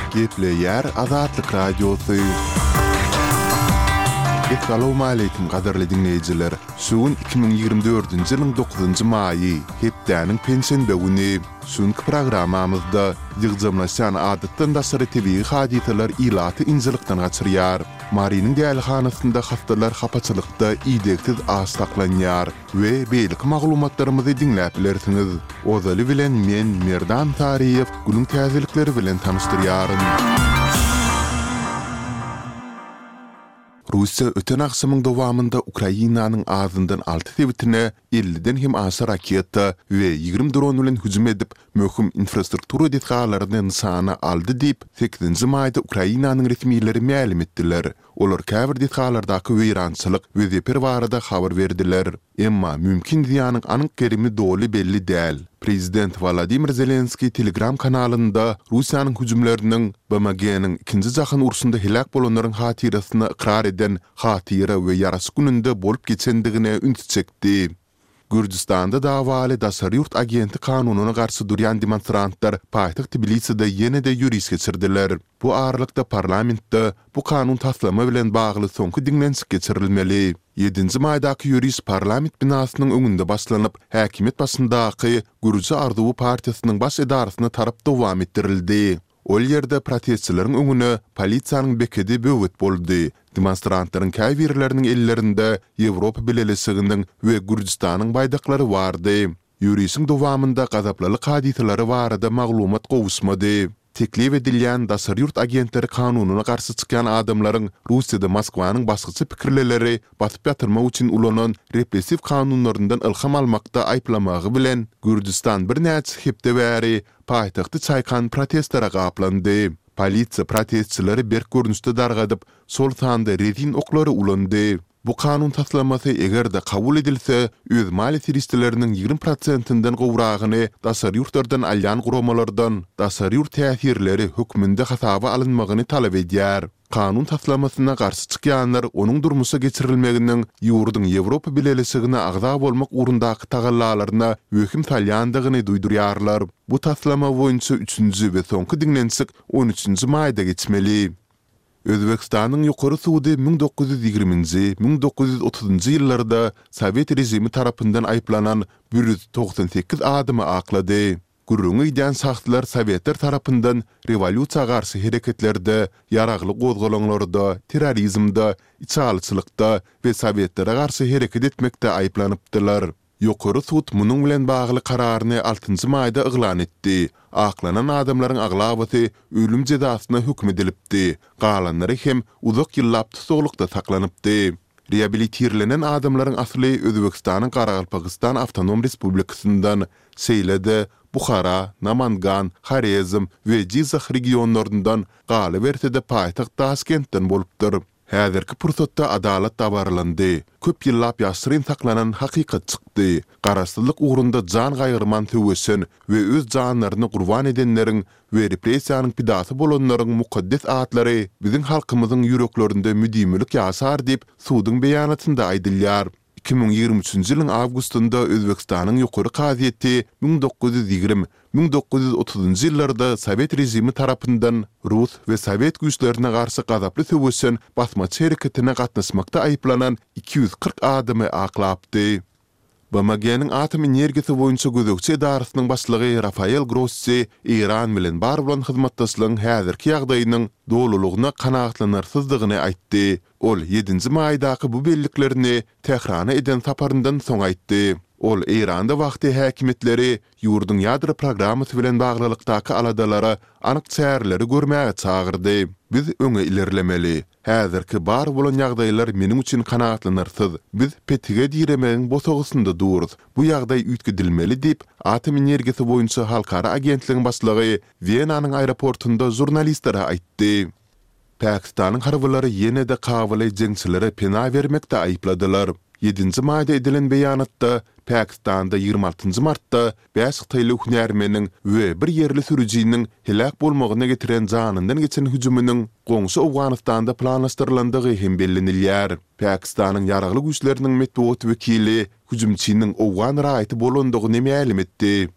Gepleyer Azatlyk Radiosu. Assalamu alaykum gaderli dinleyijiler. Şuun 2024-nji ýylyň 9-njy maýy, hepdäniň pensiýa güni. Şuňky programamyzda ýygdamlaşan adatdan daşary tebii hadiseler ilaty injilikden gaçyrýar. Marinin dälhanasynda hastalar hapaçylykda ideksiz asaklanýar we beýlik maglumatlarymyzy dinläp bilersiňiz. Ozaly bilen men Merdan Tariýew günüň täzelikleri bilen tanışdyrýaryn. Russiya öten akşamın dowamında Ukrainanyň azyndan 6 sebitine 50-den hem aşy raketa we 20 dron bilen hüjüm edip möhüm infrastruktura detgallaryny nysana aldy diýip 8-nji maýda Ukrainanyň resmiýetleri ma'lum etdiler. Olar käbir detgallardaky weýrançylyk we zeper barada habar berdiler. Emma mümkin ziýanyň anyk gerimi doly belli däl. Prezident Vladimir Zelenski Telegram kanalynda Russiýanyň hüjümleriniň BMG-niň 2-nji jahyn urusynda helak bolanlaryň hatirasyny ikrar eden hatira we ýarasy gününde bolup geçendigine ünt çekdi. Gürcistanda davaly daşary ýurt agenti kanunyna garşy durýan demonstrantlar paýtaxt Tbiliside ýene-de ýürüş geçirdiler. Bu aralykda parlamentde bu kanun taslama bilen bagly soňky diňlenşik geçirilmeli. 7-nji maýdaky ýürüş parlament binasynyň öňünde başlanyp, häkimet başyndaky Gürcü Arduwy partiýasynyň baş edarasyna tarap dowam etdirildi. Ol ýerde protestçileriň öňüne polisiýanyň bekedi böwet boldy. Demonstrantlaryň käýbirleriniň ellerinde Ýewropa Birleşigining we Gürcistanyň baýdaklary bardy. Ýürüşiň dowamında gazaplalyk hadiseleri barada maglumat gowuşmady. Teklif edilýän daşary ýurt agentleri kanunyna garşy çykan adamlaryň Russiýada Moskwanyň başgyçy pikirleri batyp ýatyrmak üçin ulanan repressiw kanunlaryndan ilham almakda aýplamagy bilen Gürcistan bir näçe hepde bäri paýtagty çaýkan protestlere gaplandy. Polisiýa protestçileri berk görnüşde dargadyp, sol tanda redin oklary ulandy. Bu kanun taslamasy egerde kabul edilse, öz mali siristlerinin 20%-inden gowragyny daşary ýurtlardan alýan guramalardan daşary ýurt täsirleri hökmünde hasaba alynmagyny talap edýär. Kanun taslamasyna garşy çykýanlar onuň durmuşa geçirilmeginiň ýurduň Ýewropa Birleşigine agza bolmak urundaky tagallalaryna hökm salýandygyny duýdurýarlar. Bu taslama boýunça 3-nji we soňky diňlenşik 13-nji maýda geçmeli. Özbekistanyň ýokary sudy 1920-nji, 1930-njy ýyllarda Sowet rejimi tarapyndan aýplanan 198 adamy aklady. Gürrüňe ýdan saxtlar Sowetler tarapyndan revolýusiýa garşy hereketlerde, ýaragly gozgalanlarda, terrorizmde, içalçylykda we Sowetlara garşy hereket etmekde aýplanypdylar. Ýokary sud munyň bilen bagly kararny 6-njy maýda eglan etdi. Aklanan adamlaryň aglabaty ölüm jezasyna hükm edilipdi. Galanlary hem uzak ýyllap tutuklukda saklanypdy. Reabilitirlenen adamlaryň asly Özbekistanyň Garagalpakistan Awtonom Respublikasyndan Seylede, Bukhara, Namangan, Xarezm we Jizah regionlaryndan galy berse de paýtaxt Taşkentden bolupdyr. Häzirki pursatda adalet dabarlandy. Köp ýyllap ýaşyryn saklanan hakykat çykdy. Garaşsyzlyk ugrunda jan gaýyrman töwesen we öz janlaryny gurban edenleriň we repressiýanyň pidasy bolanlaryň mukaddes atlary biziň halkymyzyň ýüreklerinde müdimlik ýaşar diýip sudyň beýanatynda aýdylýar. 2023-nji ýylyň awgustynda Özbekistanyň ýokary kaziýeti 1920-1930-njy ýyllarda Sowet rejimi tarapyndan Rus we Sowet güýçlerine garşy gazaply töwesen basmaçy hereketine gatnaşmakda aýplanan 240 adamy aklapdy. BMG-niň atom energiýasy boýunça gözegçi edarasynyň başlygy Rafael Grossi Iran bilen bar bolan hyzmatdaşlygyň häzirki ýagdaýynyň dolulugyna kanagatlanarsyzdygyny aýtdy. Ol 7-nji maýdaky bu belliklerini Tehrana eden saparyndan soň aýtdy. Ol Iranda wagty häkimetleri ýurduň ýadro programmasy bilen baglylykdaky aladalara anyk çäreleri görmäge çagyrdy. Biz öňe ilerlemeli. Häzirki bar bolan ýagdaýlar meniň üçin kanagatlanarsyz. Biz petige diýremegiň bosagysynda duruz. Bu ýagdaý üýtgedilmeli diýip atom energiýasy boýunça halkara agentligiň başlygy Wienanyň aeroportunda jurnalistlere aýtdy. Pakistanyň harbylary ýene-de kabyly jeňçilere pena bermekde aýpladylar. 7-nji maýda edilen beýanatda Pakistanda 26-njy martda 5 Xitayly hünärmeniň we bir ýerli sürüjiniň helak bolmagyna getiren janyndan geçen hüjüminiň goňşy Awganistanda planlaşdyrlandygy hem bellenilýär. Pakistanyň ýaragly güýçleriniň medeniýet wekili hüjümçiniň Awgan raýaty bolandygyny ma'lum etdi.